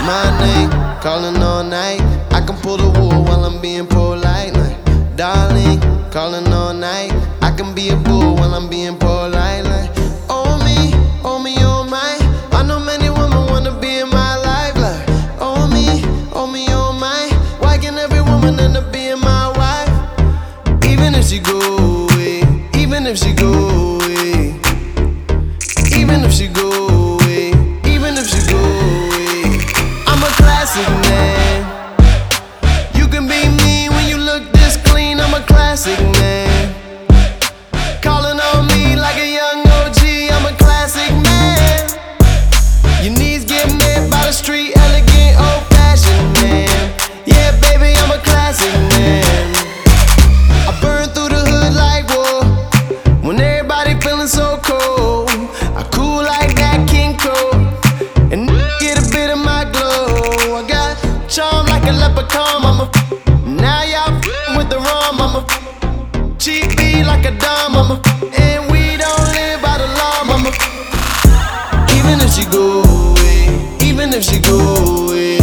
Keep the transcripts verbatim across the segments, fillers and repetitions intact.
My name, calling all night. I can pull the wool while I'm being polite. Like, darling, calling all night. I can be a bull while I'm being polite. Like, oh me, oh me, oh my. I know many women wanna be in my life. Like, oh me, oh me, oh my. Why can't every woman end up being my wife? Even if she go away, even if she go away, even if she go away, even if she go away, I'm a classic man. You can be me when you look this clean. I'm a classic man. Calling on me like a young O G. I'm a classic man. Your knees get met by the street, elegant, old-fashioned man. Yeah, baby, I'm a classic man. I burn through the hood like war when everybody feeling so cold. I cool like that King Cole and get a bit of my glow. I got charm like a leprechaun. I'm a now y'all with the rum. I'm a cheap beat like a dumb. I'm a and we don't live by the law. I'm a even if she go away, even if she go away,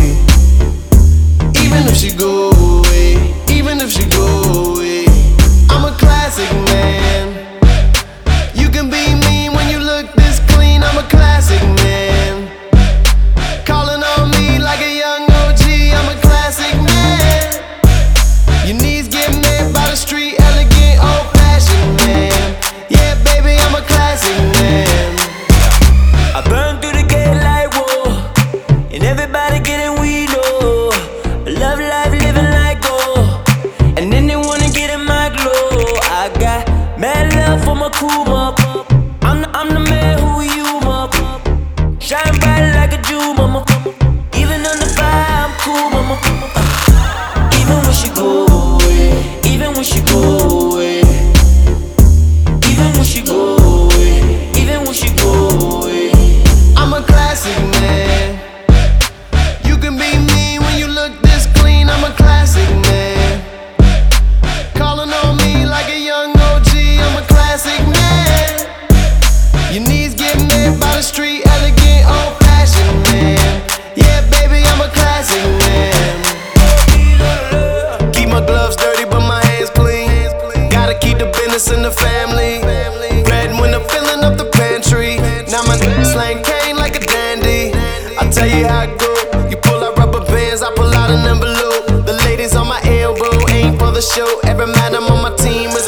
even if she go away, even if she go away, I'm a classic man. You can be me when you look this clean. I'm a classic man. Calling on me like a young O G. I'm a classic man. Your knees get met by the street, elegant, old-fashioned man. Yeah, baby, I'm a classic man. I burn through the gate like whoa, and everybody getting weed, oh. I love life, living like gold, and then they wanna get in my glow. I got mad love for my crew, mama. I'm the, I'm the man who you, mama. Shine bright like a Jew, mama. Even on the fire, I'm cool, mama. Uh, even when she go away, even when she go away, even when she go away, even when she go away, I'm a classic man. You can be me when you look this clean. I'm a classic man. Calling on me like a young O G. I'm a classic man. Your knees get met by the street, elegant, old-fashioned man. Yeah, baby, I'm a classic man. Keep my gloves dirty, but my hands clean. Gotta keep the business in the family. Red when I'm filling up the pantry. Now my slang cane like a dandy. I tell you how it go. You pull out rubber bands, I pull out an envelope. The ladies on my elbow ain't for the show. Every man I'm on my team